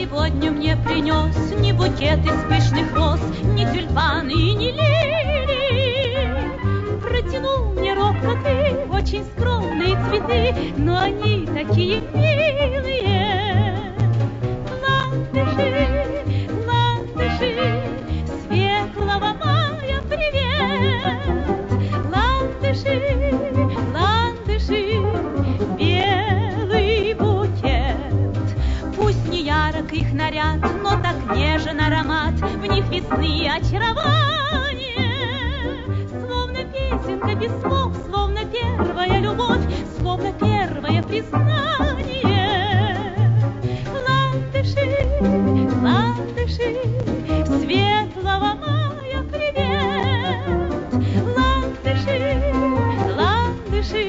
сегодня мне принес ни букет из пышных роз, ни тюльпаны и ни лилии. Протянул мне робко ты очень скромные цветы, но они такие милые. Ландыши, светлого мая привет. Ландыши, белый букет. Пусть не ярок их наряд, но так нежен аромат, в них весны очарование. Словно песенка без слов, словно первая любовь, словно первое признание. Ландыши, светлого мая привет. Ландыши,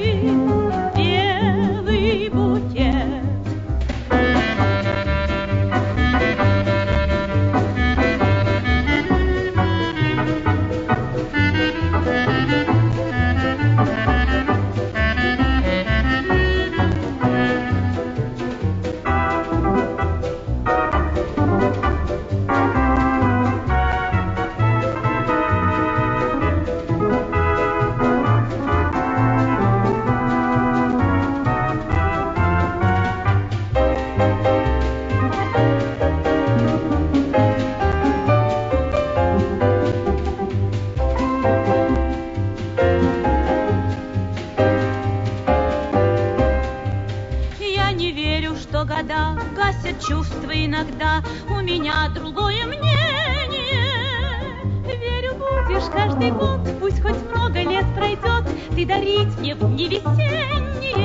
белый букет. Чувства иногда, у меня другое мнение. Верю, будешь каждый год, пусть хоть много лет пройдет, ты дарить мне в дни весенние.